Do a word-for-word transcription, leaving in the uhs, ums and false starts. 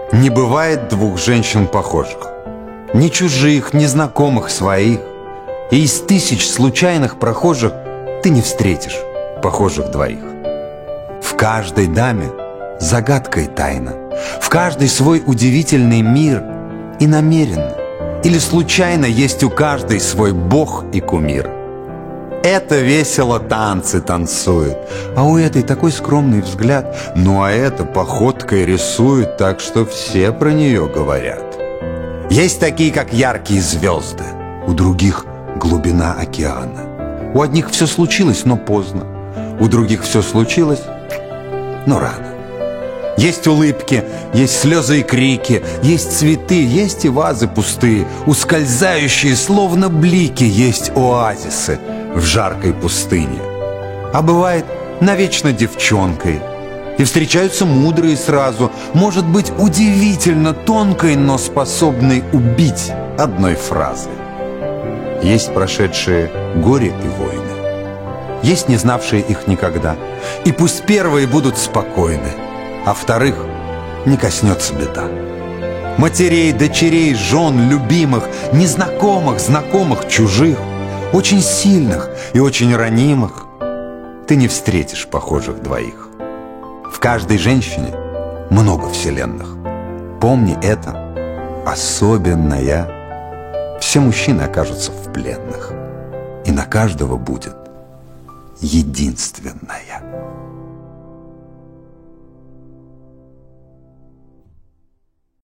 Не бывает двух женщин похожих. Ни чужих, ни знакомых своих. И из тысяч случайных прохожих ты не встретишь похожих двоих. В каждой даме загадка и тайна, в каждой свой удивительный мир. И намеренно или случайно есть у каждой свой бог и кумир. Это весело танцы танцует, а у этой такой скромный взгляд. Ну а эта походкой рисует так, что все про нее говорят. Есть такие, как яркие звезды, у других глубина океана. У одних все случилось, но поздно, у других все случилось, но рано. Есть улыбки, есть слезы и крики, есть цветы, есть и вазы пустые, ускользающие, словно блики, есть оазисы в жаркой пустыне. А бывает навечно девчонкой, и встречаются мудрые сразу, может быть, удивительно тонкой, но способной убить одной фразой. Есть прошедшие горе и войны, есть не знавшие их никогда, и пусть первые будут спокойны, а вторых не коснется беда. Матерей, дочерей, жен, любимых, незнакомых, знакомых, чужих, очень сильных и очень ранимых, ты не встретишь похожих двоих. В каждой женщине много вселенных. Помни это, особенная. Все мужчины окажутся в пленных, и на каждого будет единственная.